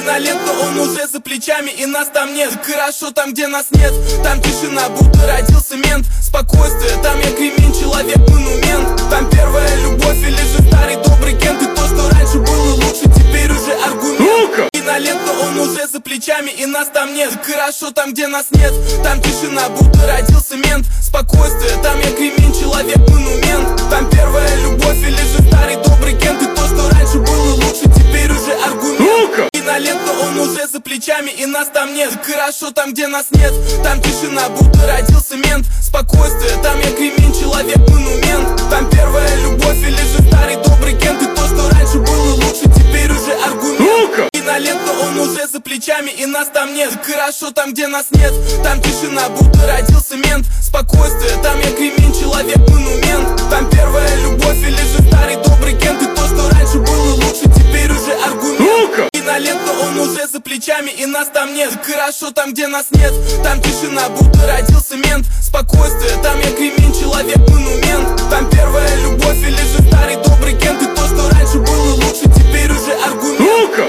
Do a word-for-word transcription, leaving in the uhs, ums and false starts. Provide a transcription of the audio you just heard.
Кинолет, но он уже за плечами, и нас там нет. Хорошо там, где нас нет. Там тишина, будто родился мент. Спокойствие, там я кремень, человек-монумент. Там первая любовь или же старый добрый Кент. И то, что раньше было лучше, теперь уже аргумент. Кинолет, но он уже за плечами, и нас там нет. Хорошо там, где нас нет. Там тишина, будто родился мент. Спокойствие, там я кремень, человек-монумент. Там первая любовь или же старый добрый Кент. И то, что раньше было лучше, теперь уже аргумент. Кинолет, но он уже за плечами, и нас там нет. Хорошо там, где нас нет. Там тишина, будто родился мент. Спокойствие, там я кремень, человек-монумент. Там первая любовь или же старый добрый Кент. И то, что раньше было лучше, теперь уже аргумент. Кинолет, но он уже за плечами, и нас там нет. Хорошо там, где нас нет. Там тишина, будто родился мент. Спокойствие, там я кремень, человек-монумент. Там первая любовь или же старый добрый Кент. И то, что раньше было лучше, теперь уже аргумент. Кинолет, но он уже за плечами, и нас там нет. Хорошо там, где нас нет. Там тишина, будто родился мент. Спокойствие, там я кремень.